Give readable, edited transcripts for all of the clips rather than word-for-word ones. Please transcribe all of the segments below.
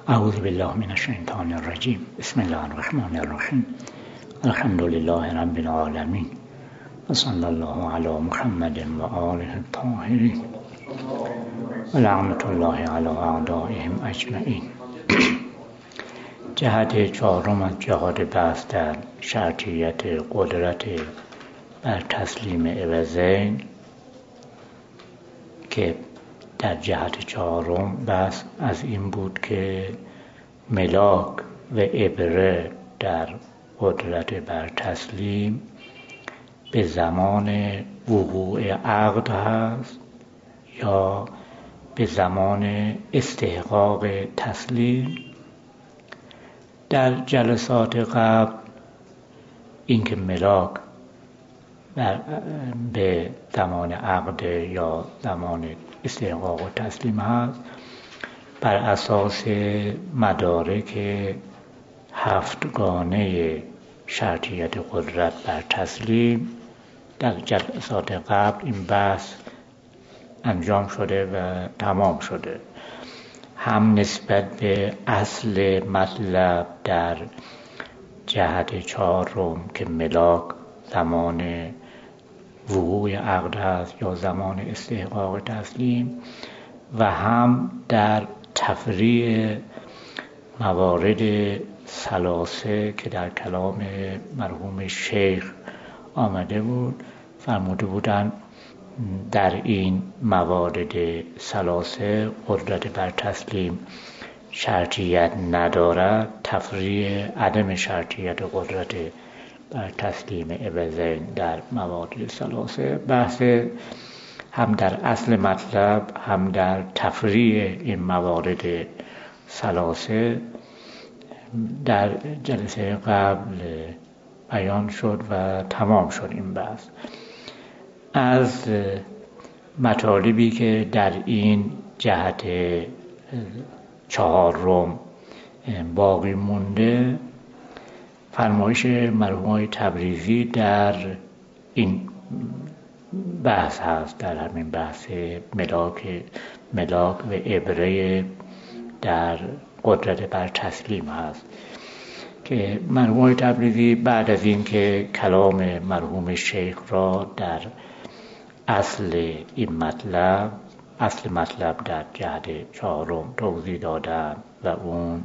اعوذ بالله من الشیطان الرجیم. بسم الله الرحمن الرحیم. الحمد لله رب العالمین و صلی الله علی محمد و آله الطاهرین و لعنت الله علی اعدائهم اجمعین. جهت چهارم از جهاد بحث در شرطیت قدرت بر تسلیم عوضین که در جهت چهارم بحث از این بود که ملاک و عبره در قدرت بر تسلیم به زمان وقوع عقد هست یا به زمان استحقاق تسلیم. در جلسات قبل اینکه ملاک به زمان عقد یا زمان استحقاق و تسلیم هست بر اساس مدارک هفتگانه شرطیت قدرت بر تسلیم در جلسات قبل این بحث انجام شده و تمام شده، هم نسبت به اصل مطلب در جهت چهارم که ملاک زمان وقوع عقد هست یا زمان استحقاق تسلیم، و هم در تفریع موارد ثلاثه که در کلام مرحوم شیخ آمده بود. فرموده بودند در این موارد ثلاثه قدرت بر تسلیم شرطیت ندارد، تفریع عدم شرطیت قدرت بر تسلیم عوضین در موارد ثلاثه. بحث هم در اصل مطلب هم در تفریع این موارد ثلاثه در جلسه قبل بیان شد و تمام شد این بحث. از مطالبی که در این جهت چهارم باقی مونده، فرمایش مرحوم تبریزی در این بحث هست، در همین بحث ملاک و عبره در قدرت بر تسلیم هست که مرحوم تبریزی بعد از این که کلام مرحوم شیخ را در اصل این مطلب در جهت چهارم توضیح دادن و اون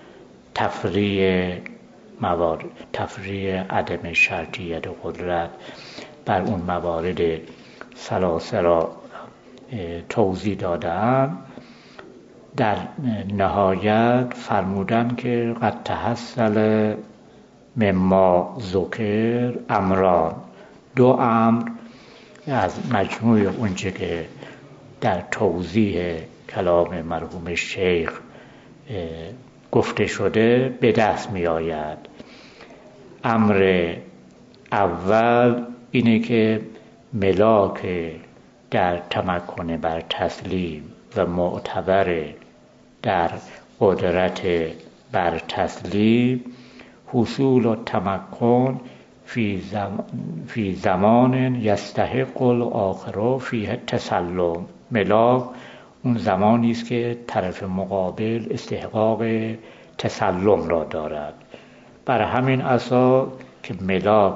تفریع عدم شرطیت قدرت بر اون موارد ثلاثه را توضیح دادن، در نهایت فرمودن که قد تحصل مما ذکر امران، دو امر از مجموع اونچه که در توضیح کلام مرحوم شیخ گفته شده به دست می آید. امر اول اینه که ملاک در تمکن بر تسلیم و معتبر در قدرت بر تسلیم حصول و تمکن فی زمان یستحق الاخر فیه تسلم. ملاک اون زمانی است که طرف مقابل استحقاق تسلم را دارد. بر همین اساس که ملاک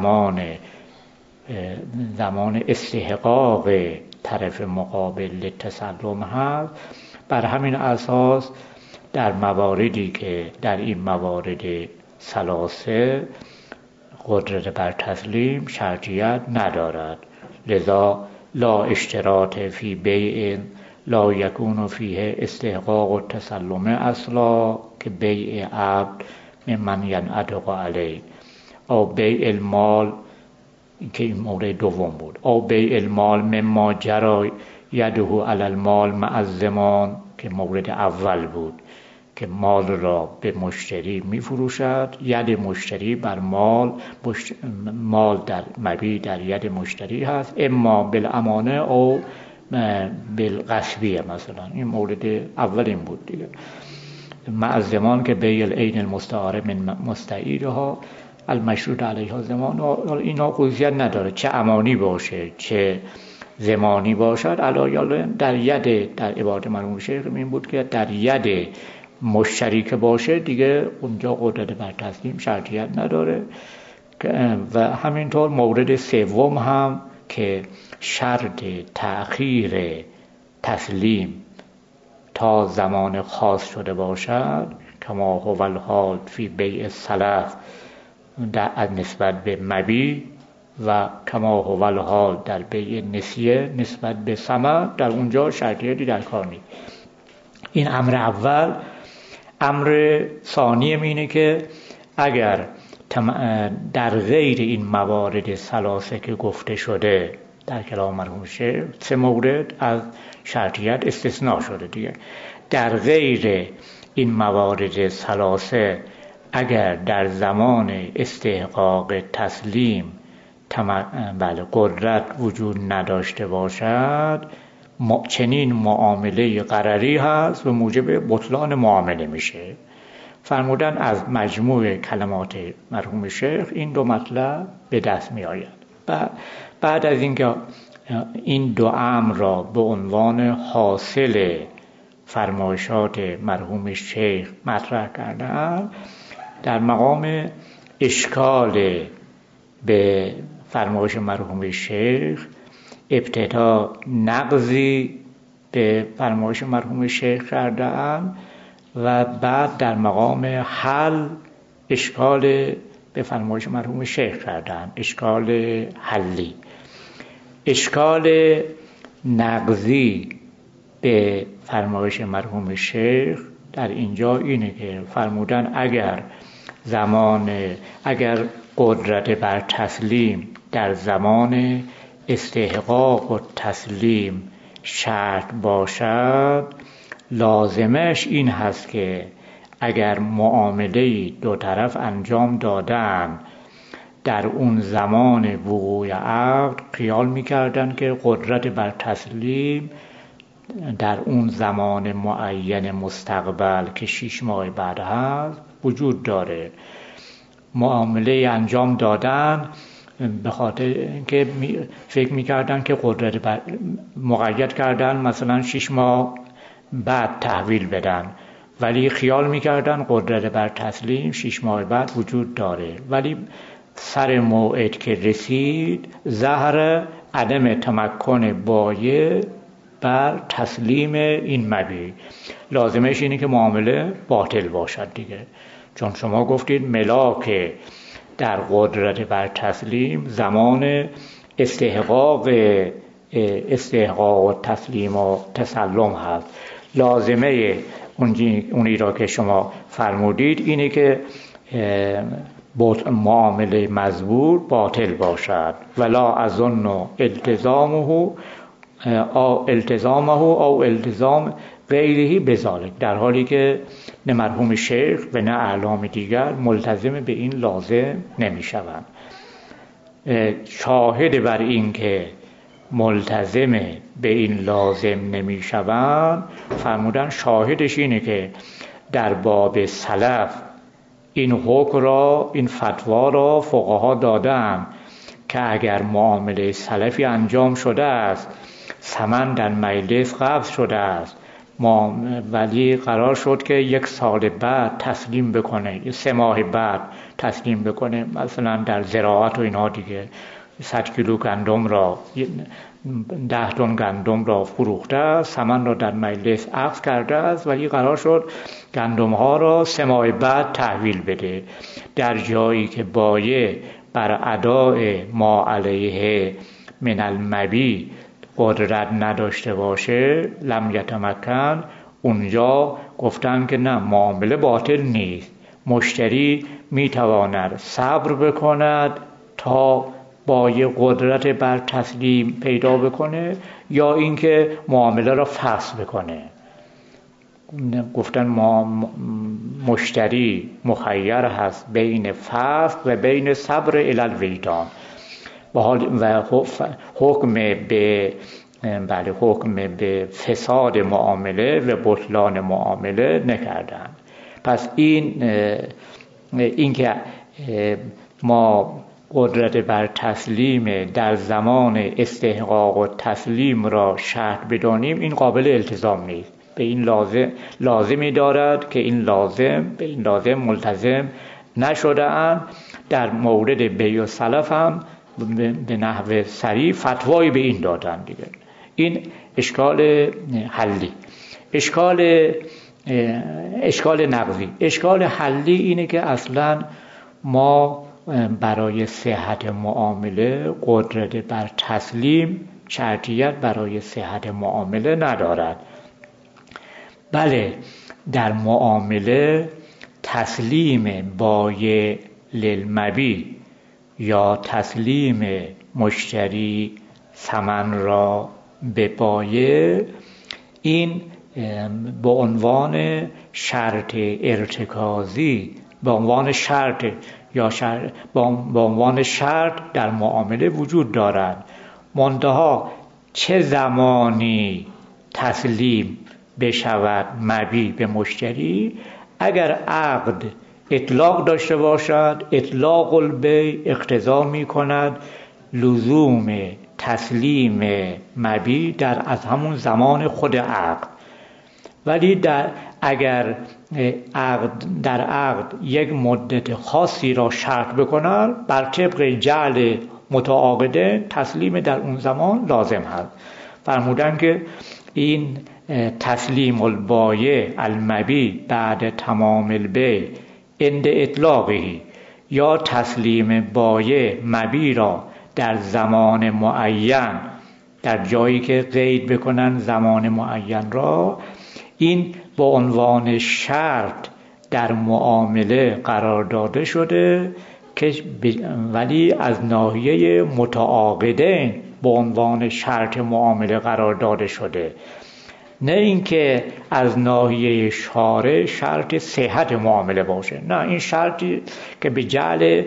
زمان استحقاق طرف مقابل تسلم هست، بر همین اساس در مواردی که در این موارد ثلاثه قدرت بر تسلیم شرطیت ندارد. لذا لا اشتراط فی بیع لا یکون فیه استحقاق و تسلم اصلا که بیع عبد ممن ینعتق علیه او بیع المال که این مورد دوم بود، او بیع المال مما جری یده علی المال مع الضمان که مورد اول بود که مال را به مشتری می فروشد، ید مشتری بر مال در مبیع در ید مشتری هست، اما بالامانه او بالغصبیه. مثلا این مورد اولین بود دیگه. مع الضمان که بیع العین المستعاره من مستعیرها المشروط علیها زمان. اینا خصوصیت نداره چه امانی باشه چه زمانی باشد. علا در ید، در عبارت مرحوم شیخ این بود که در ید مشتری که باشه دیگه اونجا قدرت بر تسلیم شرطیت نداره. و همینطور مورد سوم هم که شرط تأخیر تسلیم تا زمان خاص شده باشد، کما هو الحال فی بیع السلف در نسبت به مبیع و کما هو الحال در بیع نسیه نسبت به ثمن، در اونجا شرطیتی در کار نیست. این امر اول. امر ثانی اینه که اگر در غیر این موارد ثلاثه که گفته شده در کلام مرحوم شیخ، 3 مورد از شرطیت استثناء شده دیگه، در غیر این موارد ثلاثه اگر در زمان استحقاق تسلیم قدرت وجود نداشته باشد، چنین معامله غرری هست و موجب بطلان معامله میشه. فرمودن از مجموع کلمات مرحوم شیخ این 2 مطلب به دست می آید. بعد از اینکه این 2 امر را به عنوان حاصل فرمایشات مرحوم شیخ مطرح کردن، در مقام اشکال به فرمایش مرحوم شیخ ابتدا نقضی به فرمایش مرحوم شیخ کردن و بعد در مقام حل اشکال به فرمایش مرحوم شیخ کردن، اشکال حلی. اشکال نقضی به فرمایش مرحوم شیخ در اینجا اینه که فرمودن اگر قدرت بر تسلیم در زمان استحقاق و تسلیم شرط باشد، لازمش این هست که اگر معامله 2 طرف انجام دادن در اون زمان وقوع عقد خیال میکردن که قدرت بر تسلیم در اون زمان معین مستقبل که 6 ماه بعد هست وجود داره. معامله انجام دادن به خاطر اینکه فکر میکردن که قدرت مقید کردن مثلا 6 ماه بعد تحویل بدن، ولی خیال میکردن قدرت بر تسلیم 6 ماه بعد وجود داره، ولی سر موعد که رسید ظهر عدم تمکن بایع بر تسلیم این مبیع، لازمش اینه که معامله باطل باشد دیگه. چون شما گفتید ملاک در قدرت بر تسلیم زمان استحقاق و تسلیم و تسلم هست، لازمه اونی را که شما فرمودید اینه که معامله مزبور باطل باشد. ولا اظن التزامه او التزام غیره بذالک، در حالی که نه مرحوم شیخ و نه اعلام دیگر ملتزم به این لازم نمی شوند. شاهد بر این که ملتزم به این لازم نمی شوند فرمودن شاهدش اینه که در باب سلف این حکم را، این فتوا را فقها دادن که اگر معامله سلفی انجام شده است، ثمن در مجلس قبض شده است، ولی قرار شد که 1 سال بعد تسلیم بکنه، 3 ماه بعد تسلیم بکنه، مثلا در زراعت و اینها دیگه 100 کیلو گندم را 10 تن گندم را فروخته است، ثمن را در مجلس عقد کرده است، ولی قرار شد گندم ها را 3 ماه بعد تحویل بده. در جایی که بایع بر اداء ما علیه من المبیع قدرت نداشته باشه، لم یتمکن، اونجا گفتن که نه، معامله باطل نیست، مشتری میتواند صبر بکند تا بایع قدرت بر تسلیم پیدا بکنه یا اینکه معامله را فسخ بکنه. گفتن مشتری مخیر هست بین فسخ و بین صبر الی الوجدان و حکم به فساد معامله و بطلان معامله نکردن. پس این که ما قدرت بر تسلیم در زمان استحقاق و تسلیم را شرط بدانیم، این قابل التزام نیست. به این لازمی دارد که این به این لازم ملتزم نشده اند. در مورد بیع و سلف هم به نحو صریح فتوایی به این دادن دیگه. این اشکال حلی. اشکال نقضی. اشکال حلی اینه که اصلا ما برای صحت معامله قدرت بر تسلیم شرطیت برای صحت معامله ندارد. بله، در معامله تسلیم بایع للمبیع یا تسلیم مشتری ثمن را به بایع، این به عنوان شرط ارتکازی، به عنوان شرط یا به عنوان شرط در معامله وجود دارد. منتها چه زمانی تسلیم بشود مبیع به مشتری؟ اگر عقد اطلاق داشته باشد، اطلاق البیع اقتضا می کند لزوم تسلیم مبیع از همون زمان خود عقد. ولی اگر در عقد یک مدت خاصی را شرط بکند، بر طبق جعل متعاقده تسلیم در اون زمان لازم هست. فرمودن که این تسلیم البایع المبیع بعد تمام البیع عند اطلاقه، یا تسلیم بایع مبیع را در زمان معین، در جایی که قید بکنن زمان معین را، این به عنوان شرط در معامله قرار داده شده که ولی از ناحیه متعاقدین به عنوان شرط معامله قرار داده شده، نه اینکه از ناحیه شارع شرط صحت معامله باشه. نه، این شرطی که به جعل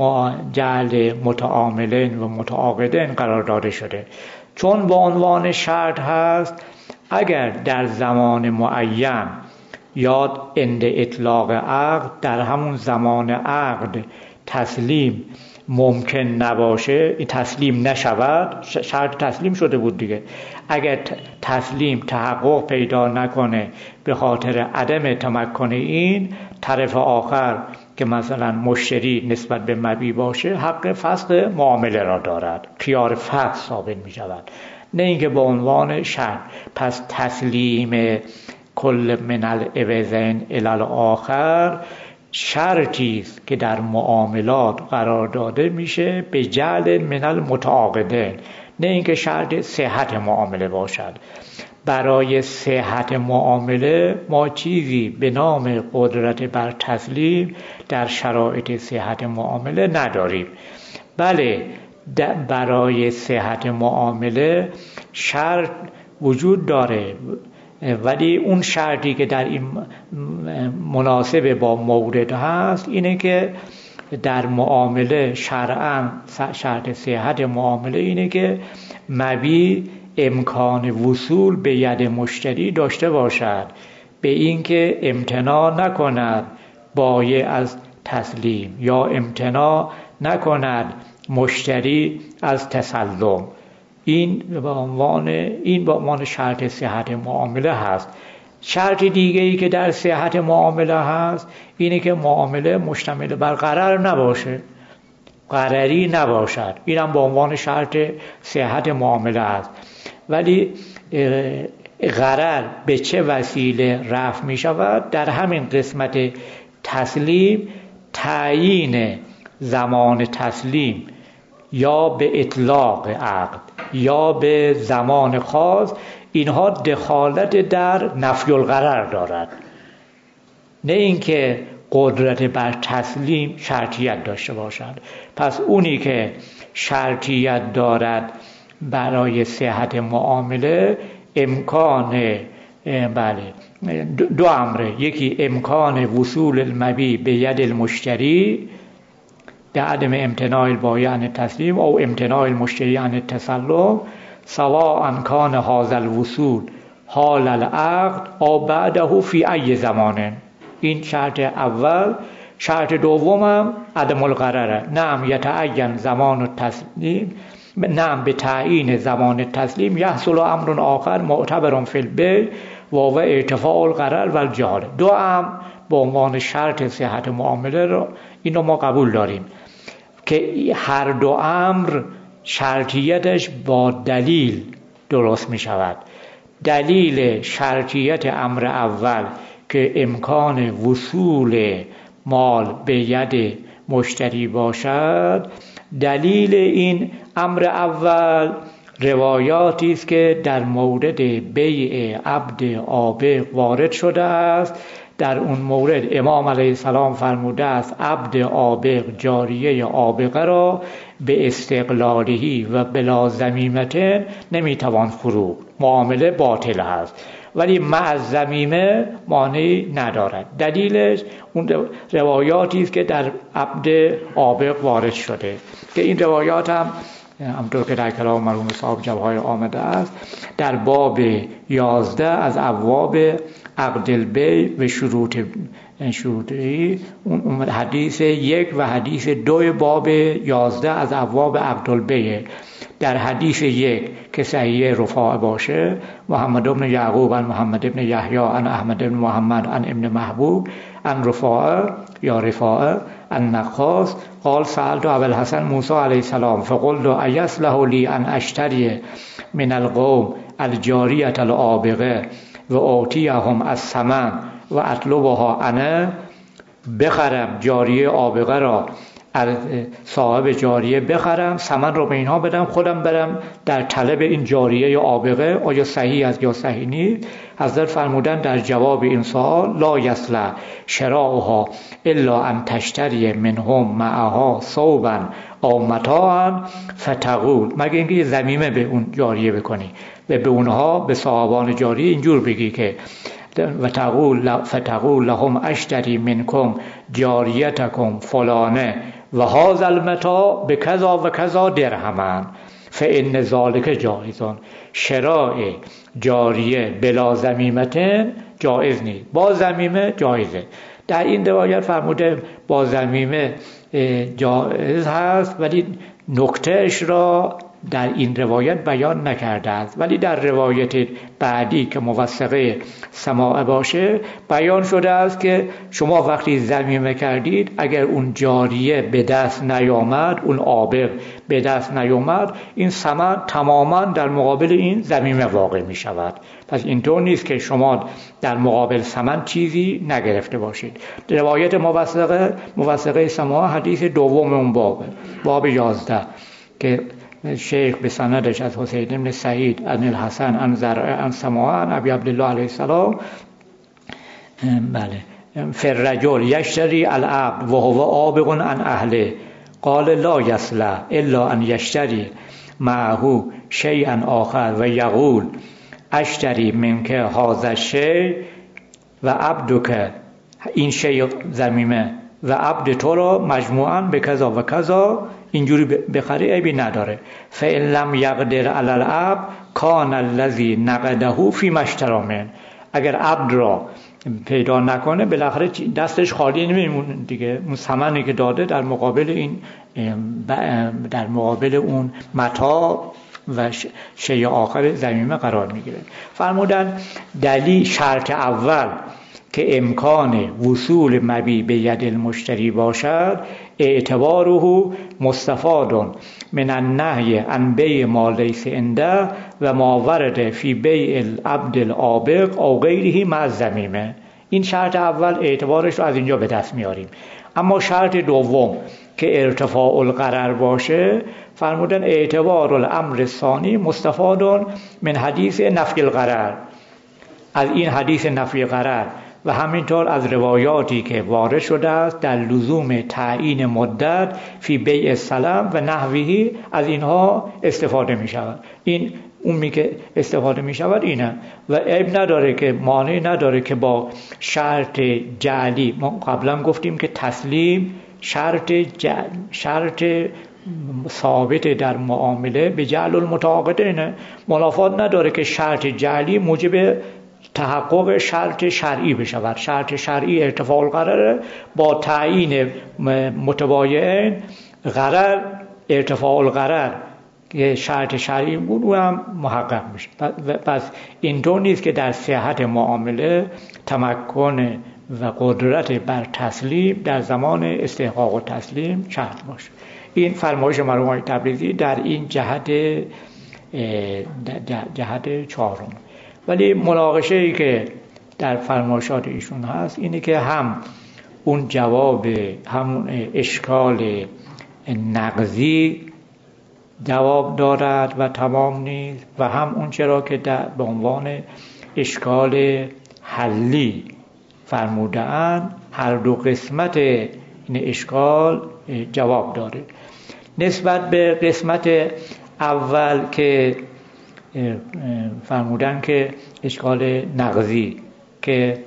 متعاملین و متعاقدین قرار داده شده، چون به عنوان شرط هست. اگر در زمان معین یا عند اطلاق عقد، در همون زمان عقد تسلیم ممکن نباشه، تسلیم نشود، شرط تسلیم شده بود دیگه، اگر تسلیم تحقق پیدا نکنه به خاطر عدم تمکن این طرف آخر که مثلا مشتری نسبت به مبیع باشه، حق فسخ معامله را دارد، خیار فسخ ثابت می شود، نه اینکه به عنوان شرط. پس تسلیم کل من العوضین الی الاخر شرطی است که در معاملات قرار داده میشه به جعل من المتعاقدین، نه اینکه شرط صحت معامله باشد. برای صحت معامله ما چیزی به نام قدرت بر تسلیم در شرایط صحت معامله نداریم. بله، برای صحت معامله شرط وجود داره، ولی اون شرطی که در این مناسب با مورد هست اینه که در معامله شرعاً شرط صحت معامله اینه که مبیع امکان وصول به ید مشتری داشته باشد، به اینکه امتناع نکند بایع از تسلیم یا امتناع نکند مشتری از تسلم. این به عنوان شرط صحت معامله هست. شرط دیگه ای که در صحت معامله هست اینه که معامله مشتمل بر غرر نباشه، غرری نباشد. اینم به عنوان شرط صحت معامله هست. ولی غرر به چه وسیله رفع می شود؟ در همین قسمت تسلیم تعیین زمان تسلیم یا به اطلاق عقد یا به زمان خاص، اینها دخالت در نفی الغرر دارد، نه اینکه قدرت بر تسلیم شرطیت داشته باشد. پس اونی که شرطیت دارد برای صحت معامله امکان دو امره، یکی امکان وصول المبیع به ید المشتری به عدم امتناع البایع عن التسلیم او امتناع المشتری عن التسلم سواء کان هذا الوصول حال العقد او بعده فی ای زمان. این شرط اول. شرط دومم عدم الغرره. نعم یتعین زمان التسلیم، نعم به تعیین زمان التسلیم یحصل امر آخر معتبر فی البیع و ارتفاع القرار و الجهاله. دو امر به عنوان شرط صحت معامله رو اینو ما قبول داریم که هر دو امر شرطیتش با دلیل درست می شود. دلیل شرطیت امر اول که امکان وصول مال به ید مشتری باشد، دلیل این امر اول روایاتی است که در مورد بیع عبد عابق وارد شده است. در اون مورد امام علیه السلام فرموده است عبد عابق جاریه عابقه را به استقلالهی و بلا ذمیمه نمیتوان فروخت، معامله باطل است، ولی مع ذمیمه مانعی ندارد. دلیلش اون روایاتی است که در عبد عابق وارد شده که این روایات هم همطور که در کلام مرحوم صاحب جواهر آمده است در باب 11 از ابواب عقد البیع و شروطی، اون حدیث 1 و حدیث 2 باب 11 از ابواب عقد البیع. در حدیث 1 که صحیح رفاعه باشه، محمد بن یعقوب عن محمد بن یحیی عن احمد بن محمد عن ابن محبوب عن رفاعه یا رفاعه النقاص قال سألت ابا الحسن موسی علیه السلام فقلت ایصلح لی ان اشتری من القوم الجاریة العابقه و اعطیهم الثمن و اطلبها انا، بخرم جاریه عابقه را از صاحب جاریه، بخرم ثمن رو به اینها بدم، خودم برم در طلب این جاریه عابقه، آیا صحیح است یا صحیح نیست؟ حضرت فرمودن در جواب این سوال لا یصلح شراؤها الا ان تشتری منهم معها ثوبا او متاعا فتقول، مگه اینکه یه ضمیمه به اون جاریه بکنی و به اونها به صاحبان جاریه اینجور بگی که و فتقول لهم اشتری منکم جاریتکم فلانه و هذا المتاع بکذا و کذا درهما فان ذلک جایزون. شراء جاریه بلا ضمیمه جایز نیست، با ضمیمه جایزه. در این روایت فرموده با ضمیمه جایز هست، ولی نکتهش را در این روایت بیان نکرده است، ولی در روایت بعدی که موثقه سماع باشه بیان شده است که شما وقتی ضمیمه کردید اگر اون جاریه به دست نیامد، اون عابق به دست نیامد، این ثمن تماما در مقابل این ضمیمه واقع می شود. پس اینطور نیست که شما در مقابل ثمن چیزی نگرفته باشید. روایت موثقه سماع حدیث دوم اون باب 11 که شیخ به سندش از حسین بن سعید عن الحسن عن زرع عن سماع عن ابی عبدالله علیه السلام فالرجل یشتری العبد و هو عابق عن اهله قال لا یصلح الا ان یشتری معه شیئا آخر و یقول اشتری منک هذا الشیء و عبدک، این شیء ضمیمه و عبد تو را مجموعاً به کذا و کذا اینجوری بخری عیبی نداره. فإن لم یقدر علی العبد کان الذی نقده فیما اشتری منه، اگر عبد را پیدا نکنه بالاخره دستش خالی نمیمونه دیگه، اون ثمنی که داده در مقابل اون متاع و شیء آخر ضمیمه قرار میگیره. فرمودن دلیل شرط اول که امکان وصول مبیع به ید المشتری باشد، اعتباره مستفاد من النهی عن بیع ما لیس عنده و ما ورد فی بیع العبد العابق او غیره مع الضمیمه. این شرط اول اعتبارش رو از اینجا به دست میاریم. اما شرط دوم که ارتفاع القرار باشه، فرمودن اعتبار الامر الثانی مستفاد من حدیث نفی القرار، از این حدیث نفی قرار و همینطور از روایاتی که وارد شده است در لزوم تعیین مدت فی بیع السلم و نحویه، از اینها استفاده می شود. این اونی که استفاده می شود اینه و عیب نداره که مانع نداره که با شرط جعلی، ما قبلا گفتیم که تسلیم شرط ثابت در معامله به جعل المتعاقدین، منافات نداره که شرط جعلی موجب تحقق شرط شرعی بشود. شرط شرعی ارتفاع القرار با تعیین متبایعین، قرار ارتفاع القرار که شرط شرعی بود او هم محقق میشه. پس اینطور نیست که در صحت معامله تمکن و قدرت بر تسلیم در زمان استحقاق و تسلیم شرط باشه. این فرمایش مرحوم آقای تبریزی در این جهت چهارم. ولی مناقشه ای که در فرمایشات ایشون هست اینه که هم اون جواب همون اشکال نقضی جواب دارد و تمام نیست و هم اون چرا که به عنوان اشکال حلی فرموده‌اند هر دو قسمت این اشکال جواب داره. نسبت به قسمت اول که فرمودن که اشکال نقضی که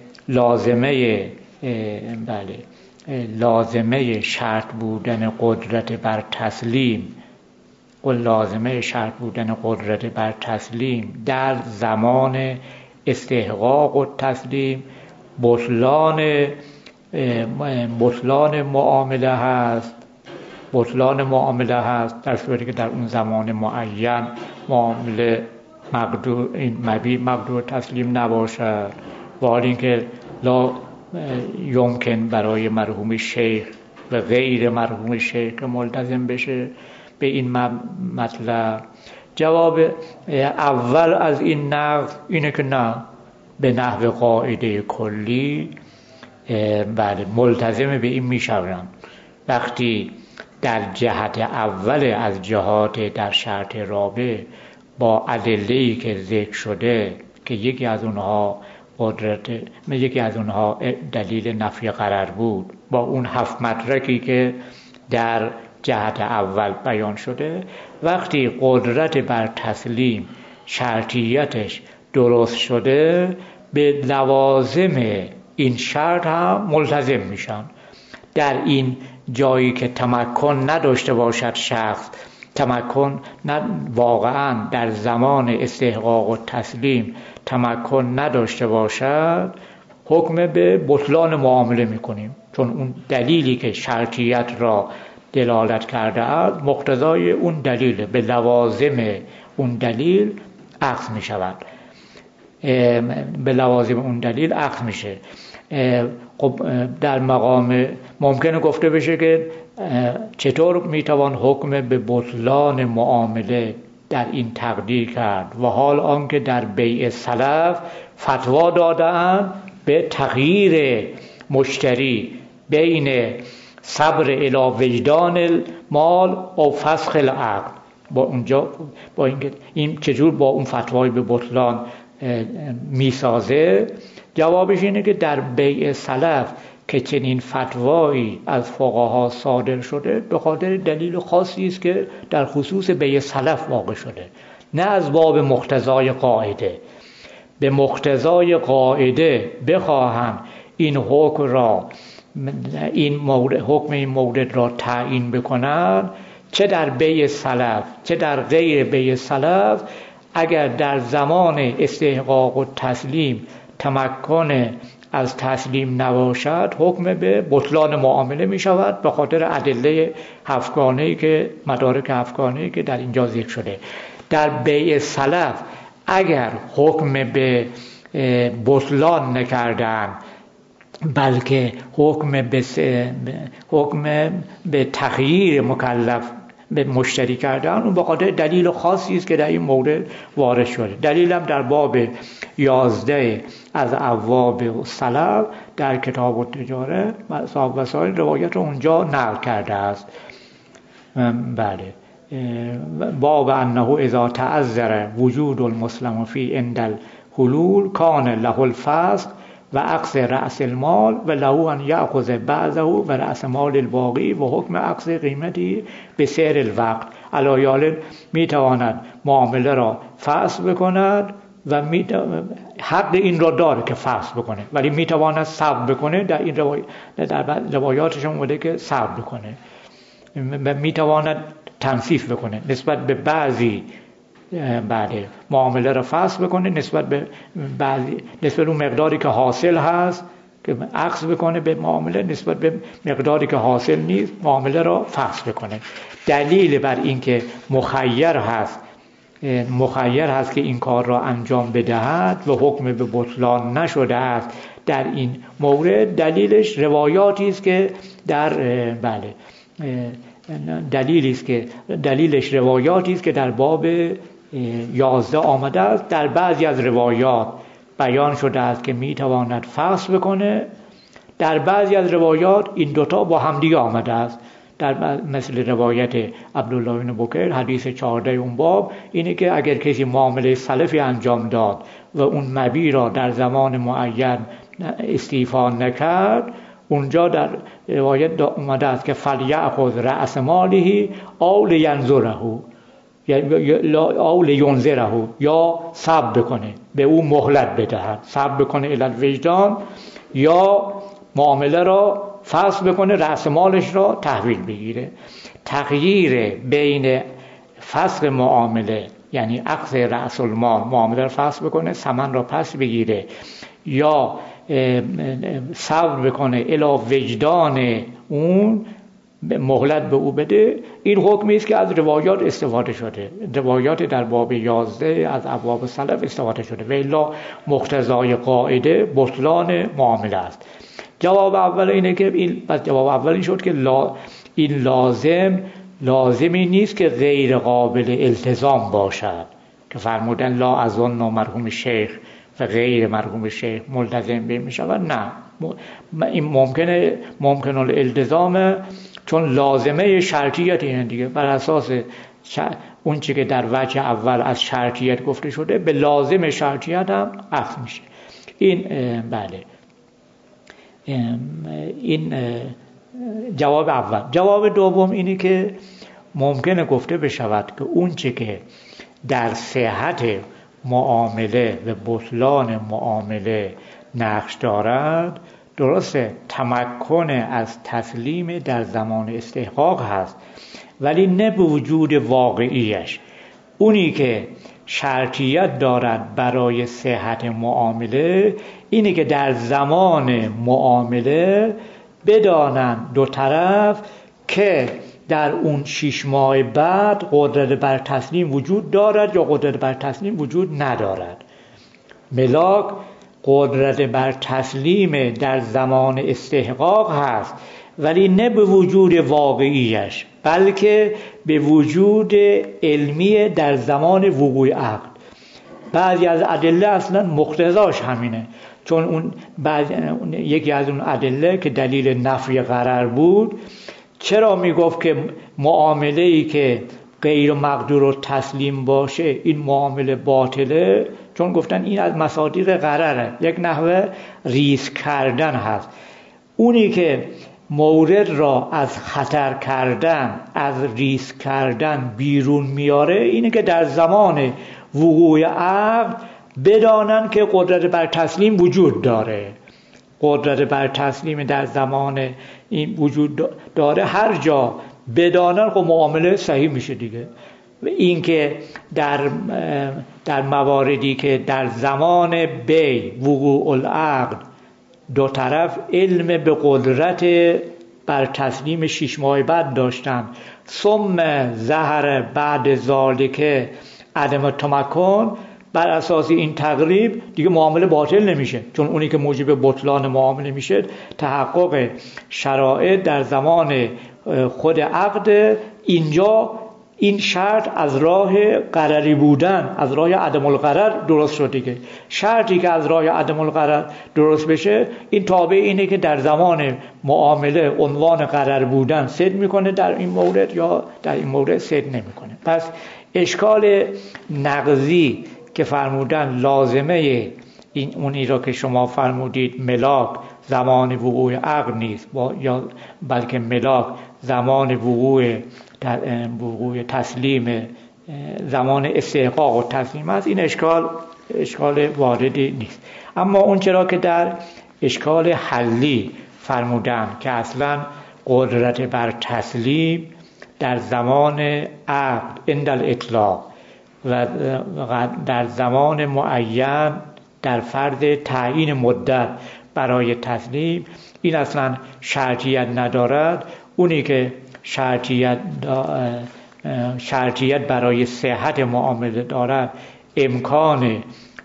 لازمه شرط بودن قدرت بر تسلیم و لازمه شرط بودن قدرت بر تسلیم در زمان استحقاق و تسلیم بطلان معامله هست در صورتی که در اون زمان معین معامله مقدور تسلیم نباشد و حال اینکه لا یمکن برای مرحوم شیخ و غیر مرحوم شیخ که ملتزم بشه به این مطلب. جواب اول از این نقض اینه که نه، به نحو قاعده کلی ملتزم به این میشوند وقتی در جهت اول از جهات در شرط رابع با ادله‌ای که ذکر شده که یکی از اونها دلیل نفی غرر بود با اون 7 مدرکی که در جهت اول بیان شده، وقتی قدرت بر تسلیم شرطیتش درست شده به لوازم این شرط هم ملتزم میشن. در این جایی که تمکن نداشته باشد شخص، تمکن واقعا در زمان استحقاق و تسلیم تمکن نداشته باشد، حکم به بطلان معامله میکنیم، چون اون دلیلی که شرطیت را دلالت کرده است مقتضای اون دلیل، به لوازم اون دلیل اخذ میشود، به لوازم اون دلیل اخذ میشه. خب در مقام ممکنه گفته بشه که چطور میتوان حکم به بطلان معامله در این تقدیر کرد و حال آنکه در بیع سلف فتوا داده‌اند به تغییر مشتری بین صبر الی وجدان المال و فسخ العقد. با اینکه این چجور با اون فتوای به بطلان میسازه، جوابش اینه که در بیع سلف که چنین فتوایی از فقها صادر شده به خاطر دلیل خاصی است که در خصوص بیع سلف واقع شده، نه از باب مقتضای قاعده. به مقتضای قاعده بخواهم این حکم این مورد را تعیین بکنند، چه در بیع سلف چه در غیر بیع سلف، اگر در زمان استحقاق و تسلیم تمکن از تسلیم نباشد حکم به بطلان معامله می شود به خاطر ادله هفتگانه‌ای که مدارک هفتگانه‌ای که در اینجا ذکر شده. در بیع سلف اگر حکم به بطلان نکردن بلکه حکم به تغییر مکلف به مشتری کردن، اون به خاطر دلیل خاصی است که در این مورد وارد شده. دلیلم در باب 11 از ابواب سلف در کتاب التجاره صاحب وسائل روایت رو اونجا نقل کرده است. بله، باب انه اذا تعذر وجود المسلم فی عند الحلول کان له الفسق و اخذ رأس المال و له ان یأخذ بعضه و رأس مال الباقی و حکم اخذ قیمتی به سعر الوقت. علایال میتواند معامله را فسخ بکند و حق این را داره که فسخ بکنه، ولی میتواند صبر بکنه. در این روایاتشون اومده که صبر بکنه و میتواند تنصیف بکنه نسبت به بعضی معامله را فسخ بکنه، نسبت به اون مقداری که حاصل هست که عکس بکنه به معامله نسبت به مقداری که حاصل نیست، معامله را فسخ بکنه. دلیل بر این که مخیر هست که این کار را انجام بدهد و حکم به بطلان نشده است در این مورد، دلیلش روایاتی است که دلیلش روایاتی است که در باب 11 آمده است. در بعضی از روایات بیان شده است که میتواند فسخ بکنه، در بعضی از روایات این دوتا با همدیگه آمده است. در مثل روایت عبدالله بن بکیر حدیث 14 اون باب اینه که اگر کسی معامله سلفی انجام داد و اون مبیع را در زمان معین استیفا نکرد، اونجا در روایت اومده است که فلیأخذ رأس ماله او لینظره او لینظره، یا صبر بکنه، به او مهلت بدهد، صبر بکنه الی الوجدان، یا معامله را فسخ بکنه، رأس مالش را تحویل بگیره. تغییر بین فسخ معامله یعنی اخذ رأس المال، معامله را فسخ بکنه، ثمن را پس بگیره، یا صبر بکنه الی وجدان اون، مهلت به او بده، این حکمی است که از روایات استفاده شده، روایات در باب 11 از ابواب سلف استفاده شده و الا مقتضای قاعده بطلان معامله است. جواب اول اینه که جواب اولی شد که این لازمی نیست که غیر قابل التزام باشد، که فرمودن لا اظن مرحوم شیخ و غیر مرحوم شیخ ملتزم به می شود. نه، این ممکن الالتزام، چون لازمه شرطیت اینه دیگه، بر اساس اون چی که در وجه اول از شرطیت گفته شده به لازم شرطیت هم اخذ میشه. این جواب اول. جواب دوم اینه که ممکنه گفته بشود که اون چی که در صحت معامله و بطلان معامله نقش دارد، درسته تمکن از تسلیم در زمان استحقاق هست، ولی نه به وجود واقعیش. اونی که شرطیت دارد برای صحت معامله اینه که در زمان معامله بدانند دو طرف که در اون 6 ماه بعد قدرت بر تسلیم وجود دارد یا قدرت بر تسلیم وجود ندارد. ملاک قدرت بر تسلیم در زمان استحقاق هست، ولی نه به وجود واقعیش، بلکه به وجود علمی در زمان وقوع عقد. بعضی از ادله اصلا مقتضاش همینه، چون یکی از اون ادله که دلیل نفی غرر بود، چرا میگفت که معامله‌ای که غیر مقدور و تسلیم باشه این معامله باطله؟ چون گفتن این از مصادیق غرره، یک نحوه ریسک کردن هست. اونی که مورد را از خطر کردن، از ریسک کردن بیرون میاره، اینه که در زمان وقوع عقد بدانن که قدرت بر تسلیم وجود داره. قدرت بر تسلیم در زمان این وجود داره، هر جا بدانن خب معامله صحیح میشه دیگه. این که در مواردی که در زمان بی وقوع العقد دو طرف علم به قدرت بر تسلیم 6 ماه بعد داشتن، ثم ظهر بعد ذالک عدم تمکن، بر اساس این تقریب دیگه معامله باطل نمیشه، چون اونی که موجب بطلان معامله میشه تحقق شرایط در زمان خود عقد. اینجا این شرط از راه قرری بودن، از راه عدم القرر درست شده. که شرطی که از راه عدم القرر درست بشه این تابع اینه که در زمان معامله عنوان قرر بودن صدق میکنه در این مورد، یا در این مورد صدق نمیکنه. پس اشکال نقضی که فرمودن لازمه اونی را که شما فرمودید ملاک زمان وقوع عقد نیست، یا بلکه ملاک زمان وقوع تسلیم، زمان استحقاق و تسلیم است، این اشکال واردی نیست. اما اون چرا که در اشکال حلی فرمودن که اصلا قدرت بر تسلیم در زمان عقد عند الاطلاق و در زمان معین در فرض تعیین مدت برای تسلیم، این اصلا شرطیت ندارد. اونی که شرطیت برای صحت معامله دارد امکان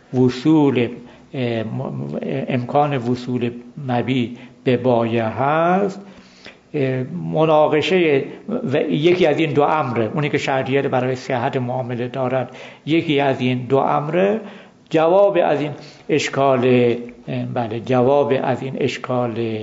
وصول مبیع به بایع هست. مناقشه یکی از این دو امره، اونی که شرطیت برای صحت معامله دارد یکی از این دو امره. جواب از این اشکال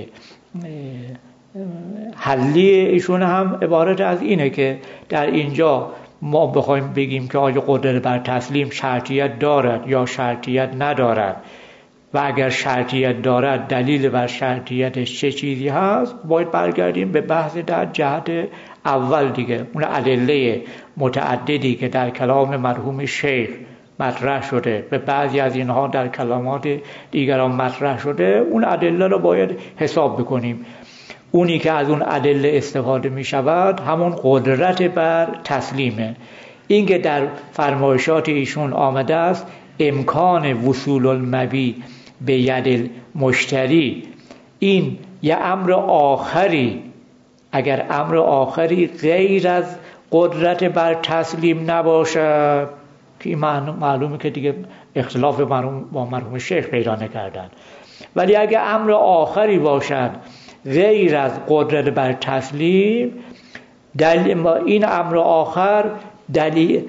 حلی ایشون هم عبارت از اینه که در اینجا ما بخوایم بگیم که آیا قدرت بر تسلیم شرطیت دارد یا شرطیت ندارد و اگر شرطیت دارد دلیل بر شرطیتش چه چیزی هست، باید برگردیم به بحث در جهت اول دیگه، اون ادله متعددی که در کلام مرحوم شیخ مطرح شده، به بعضی از اینها در کلامات دیگران مطرح شده، اون ادله رو باید حساب بکنیم. اونی که از اون ادله استفاده می شود همون قدرت بر تسلیمه. این که در فرمایشات ایشون آمده است امکان وصول المبیع به ید مشتری، این یه امر آخری، اگر امر آخری غیر از قدرت بر تسلیم نباشد، که این معلومه که دیگه اختلاف با مرحوم شیخ پیدا نکردن، ولی اگر امر آخری باشد غیر از قدرت بر تسلیم، این امر آخر دلیل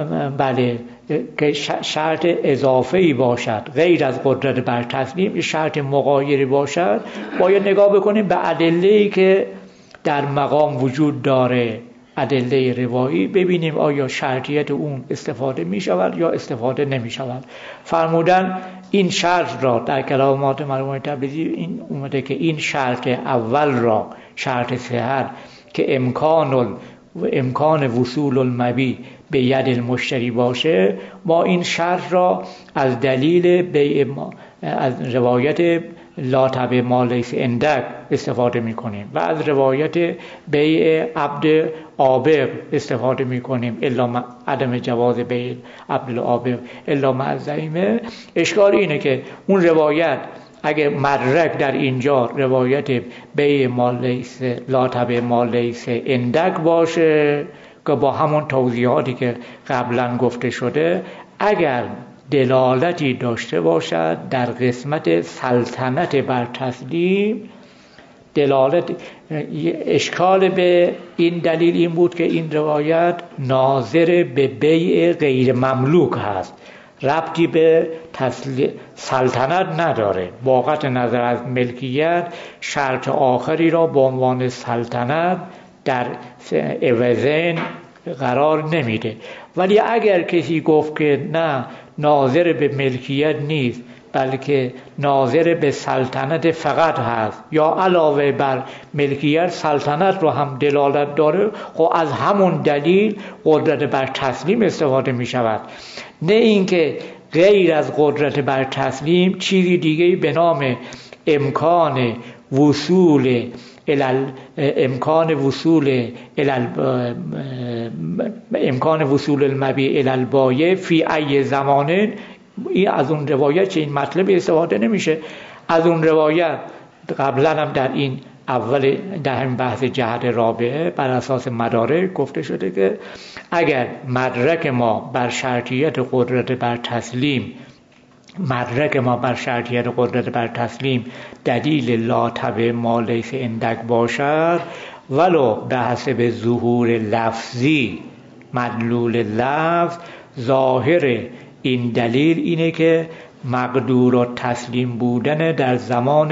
که شرط اضافه‌ای باشد غیر از قدرت بر تسلیم، شرط مغایری باشد، باید نگاه بکنیم به ادله‌ای که در مقام وجود داره، ادله روایی، ببینیم آیا شرطیت اون استفاده می شود یا استفاده نمی شود. فرمودن این شرط را در کلامات مرحوم تبریزی این اومده که این شرط اول را، شرط صحت، که امکان وصول المبیع به ید المشتری باشه، ما این شرط را از دلیل بیع از روایت لا تبع ما لیس عندک استفاده میکنیم و از روایت بیع عبد عابق استفاده میکنیم، الا عدم جواز بیع عبد العابق الا مع الزعیمه. اشکال اینه که اون روایت اگه مدرک در اینجا روایت بیع ما لیس لا تبع ما لیس عندک باشه که با همون توضیحاتی که قبلا گفته شده، اگر دلالتی داشته باشد در قسمت سلطنت بر تسلیم، دلالت اشکال به این دلیل این بود که این روایت ناظر به بیع غیر مملوک هست، ربطی به سلطنت نداره. با قطع نظر از ملکیت شرط آخری را به عنوان سلطنت در عوضین قرار نمیده. ولی اگر کسی گفت که نه، ناظر به ملکیت نیست بلکه ناظر به سلطنت فقط هست، یا علاوه بر ملکیت سلطنت رو هم دلالت داره، خب از همون دلیل قدرت بر تسلیم استفاده می شود. نه اینکه غیر از قدرت بر تسلیم چیزی دیگه به نام امکان وصول المبیع الی البایع فی ای زمان، این از اون روایت چه این مطلب استفاده نمیشه. از اون روایت قبلا هم در این اول در همین بحث جهت رابعه بر اساس مدارک گفته شده که اگر مدرک ما بر شرطیت قدرت بر تسلیم دلیل لا تبع ما لیس عندک باشد، ولو به حسب ظهور لفظی مدلول لفظ، ظاهر این دلیل اینه که مقدور و تسلیم بودن در زمان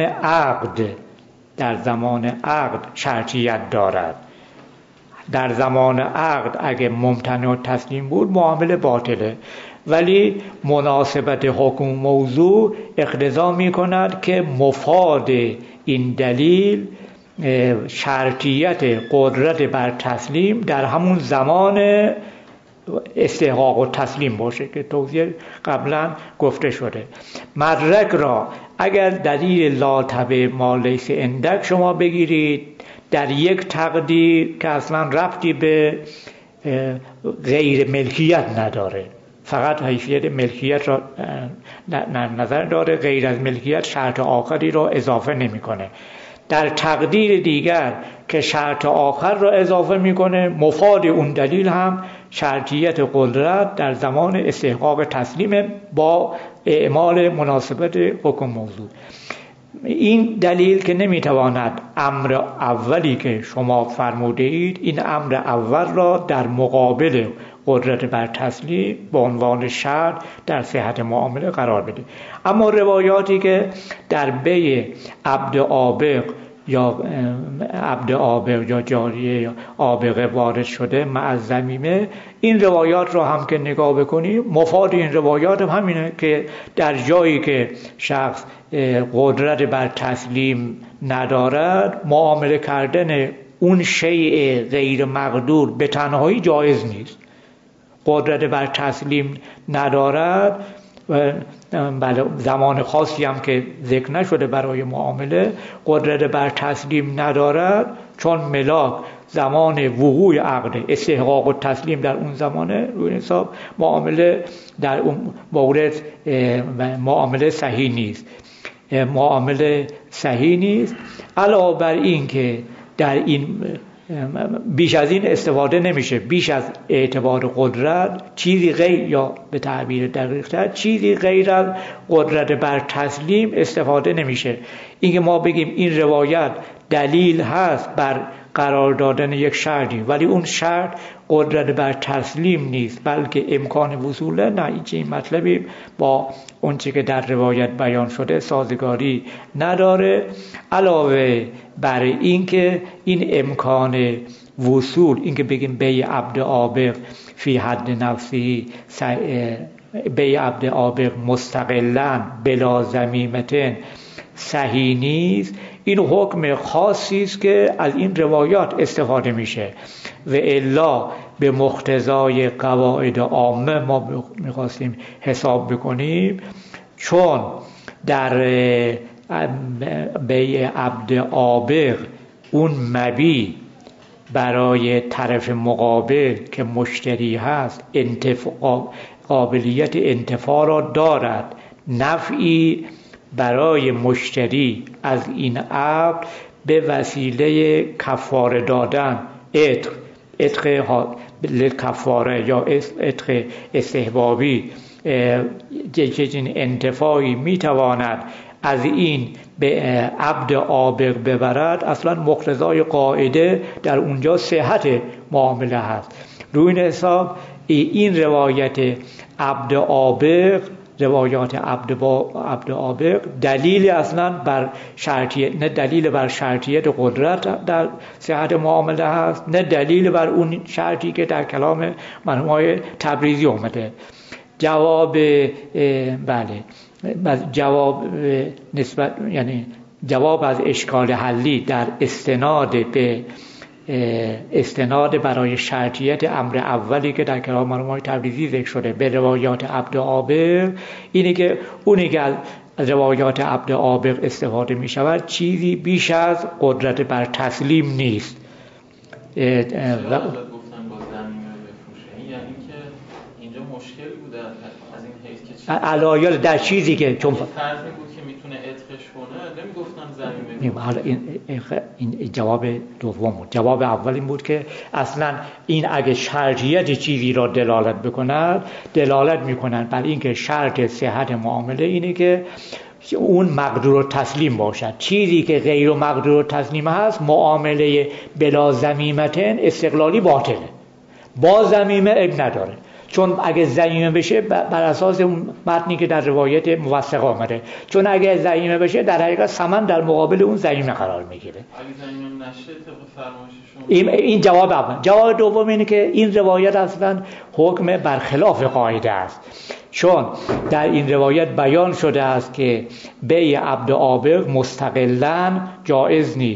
عقد شرطیت دارد. در زمان عقد اگه ممتنع و تسلیم بود معامله باطله، ولی مناسبت حکم موضوع اقتضا می کند که مفاد این دلیل شرطیت قدرت بر تسلیم در همون زمان استحقاق و تسلیم باشه که توضیح قبلا گفته شده. مدرک را اگر دلیل لا تبع ما لیس عندک شما بگیرید در یک تقدیر که اصلا ربطی به غیر ملکیت نداره، فقط حیثیت ملکیت را نظر داره، غیر از ملکیت شرط آخری را اضافه نمیکنه. در تقدیر دیگر که شرط آخر را اضافه میکنه، مفاد اون دلیل هم شرطیت قدرت در زمان استحقاق تسلیم با اعمال مناسبت حکم موضوع. این دلیل که نمیتواند امر اولی که شما فرموده اید، این امر اول را در مقابل قدرت بر تسلیم به عنوان شرط در صحت معامله قرار بده. اما روایاتی که در بی عبد آبق یا جاریه یا آبقه وارد شده مع ضمیمه، این روایات را هم که نگاه بکنیم، مفاد این روایات هم همینه که در جایی که شخص قدرت بر تسلیم ندارد، معامله کردن اون شیء غیر مقدور به تنهایی جایز نیست. قدرت بر تسلیم ندارد، بله زمان خاصی هم که ذکر نشده برای معامله، قدرت بر تسلیم ندارد، چون ملاک زمان وقوع عقد استحقاق و تسلیم در اون زمانه، روی حساب معامله در اون مورد معامله صحیح نیست. معامله صحیح نیست. علاوه بر این که در این بیش از این استفاده نمیشه، بیش از اعتبار قدرت چیزی غیر، یا به تعبیر دقیق‌تر چیزی غیر از قدرت بر تسلیم استفاده نمیشه. اینکه ما بگیم این روایت دلیل هست بر قرار دادن یک شرطی، ولی اون شرط قدرت بر تسلیم نیست بلکه امکان وصوله، نه، این مطلبی با اون چی که در روایت بیان شده سازگاری نداره. علاوه بر این که این امکان وصول، این که بگیم بی عبد آبق فی حد نفسی، بی عبد آبق مستقلاً بلا ضمیمتن صحیح نیست، این حکم خاصی است که از این روایات استفاده میشه و الا به مقتضای قواعد عامه ما میخواستیم حساب بکنیم، چون در بیع عبد آبق اون مبیع برای طرف مقابل که مشتری هست قابلیت انتفاع را دارد، نفعی برای مشتری از این عقد به وسیله کفاره دادن، عتق کفاره یا عتق استحبابی، چنین انتفاعی میتواند از این به عبد آبق ببرد، اصلا مقتضای قاعده در اونجا صحت معامله هست. روی این حساب این روایت عبد آبق، روایات عبد آبق دلیل اصلا بر شرطیت، نه دلیل بر شرطیت قدرت در صحت معامله هست، نه دلیل بر اون شرطی که در کلام مرحوم تبریزی اومده. جواب جواب نسبت، یعنی جواب از اشکال حلی در استناد برای شرطیت امر اولی که در کلام مرحوم تبریزی ذکر شده به روایات عبد آبق، اینه که اونی که از روایات عبد آبق استفاده می شود چیزی بیش از قدرت بر تسلیم نیست. علایل در چیزی که چون فرض بود که میتونه عتقش کنه، نمیگفتن زمینه. این جواب دوم بود. جواب اول این بود که اصلا این اگه شرطیت چیزی را دلالت بکند، دلالت میکنن بر این که شرط صحت معامله اینه که اون مقدور تسلیم باشد. چیزی که غیر مقدور تسلیم هست، معامله بلا ضمیمتن استقلالی باطله، با ضمیمه عیب نداره. چون اگه ضمیمه بشه بر اساس اون متنی که در روایت موثقه آمده، چون اگه ضمیمه بشه در حقیقت ثمن در مقابل اون ضمیمه قرار میگیره. اگه ضمیمه نشه طبق فرمایش شما. این جواب اول. جواب دوم اینه که این روایت اصلا حکم برخلاف قاعده است، چون در این روایت بیان شده است که بیع عبد آبق مستقلاً جایز نیست.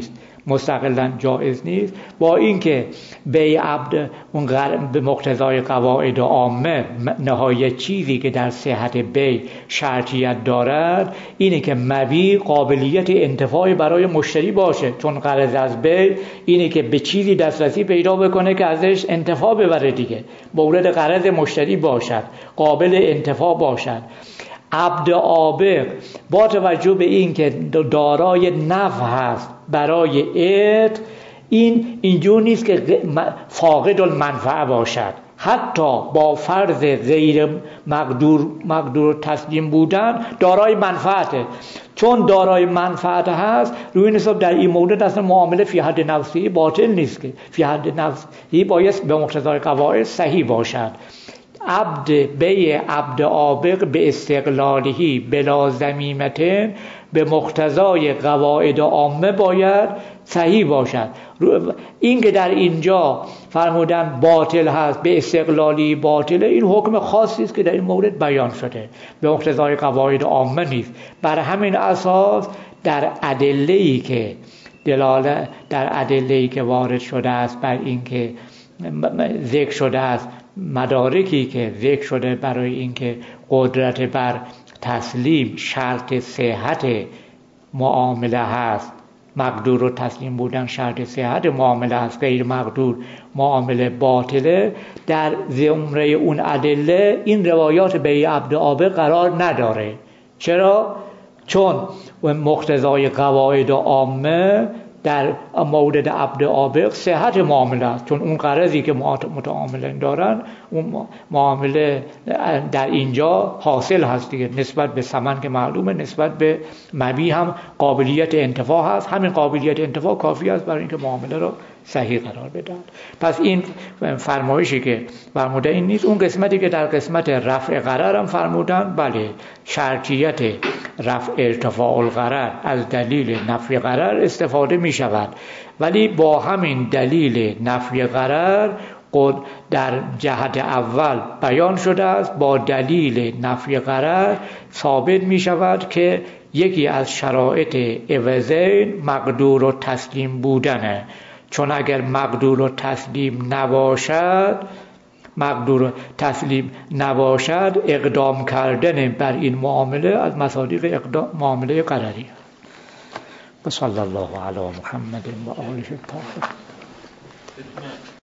مستقلا جایز نیست. با اینکه بیع عبد اون به مقتضای قواعد عامه نهایت چیزی که در صحت بیع شرطیت دارد اینه که مبیع قابلیت انتفاع برای مشتری باشه، چون غرض از بیع اینه که به چیزی دسترسی پیدا بکنه که ازش انتفاع ببره دیگه، مورد غرض مشتری باشد، قابل انتفاع باشد. عبد عابق با توجه به این که دارای نفع هست برای عتق، اینجور نیست که فاقد المنفعه باشد، حتی با فرض غیر مقدور تسلیم بودن دارای منفعته. چون دارای منفعت هست، روی حساب در این مورد اصلا معامله فی حد نفسی باطل نیست، که فی حد نفسی باید به مقتضای قواعد صحیح باشد. بیع عبد عابق به استقلالهی بلا ذمیمة به مقتضای قواعد عامه باید صحیح باشد. این که در اینجا فرمودن باطل هست، به استقلالی باطله، این حکم خاصی است که در این مورد بیان شده، به مقتضای قواعد عامه نیست. بر همین اساس در ادله‌ای که وارد شده است بر این که ذکر شده است، مدارکی که ذکر شده برای اینکه قدرت بر تسلیم شرط صحت معامله هست، مقدور و تسلیم بودن شرط صحت معامله هست، غیر مقدور معامله باطله، در زمره اون ادله این روایات بیع عبد عابق قرار نداره. چرا؟ چون مقتضای قواعد عامه در مورد عبد عابق صحت معامله است، چون اون غرضی که متعاملین دارن اون معامله در اینجا حاصل هست دیگه، نسبت به ثمن که معلومه، نسبت به مبیع هم قابلیت انتفاع هست، همین قابلیت انتفاع کافی است برای اینکه معامله رو صحیح قرار بدن. پس این فرمایشی که فرموده این نیست. اون قسمتی که در قسمت رفع غرر هم فرمودن، بله شرطیت رفع ارتفاع الغرر از دلیل نفی غرر استفاده می شود، ولی با همین دلیل نفی غرر در جهت اول بیان شده است، با دلیل نفی غرر ثابت می شود که یکی از شرایط عوضین مقدور و تسلیم بودنه. چون اگر مقدور و تسلیم نباشد اقدام کردن بر این معامله از مصادیق معامله غرری. و صلی الله علی محمد و آله الطاهرین.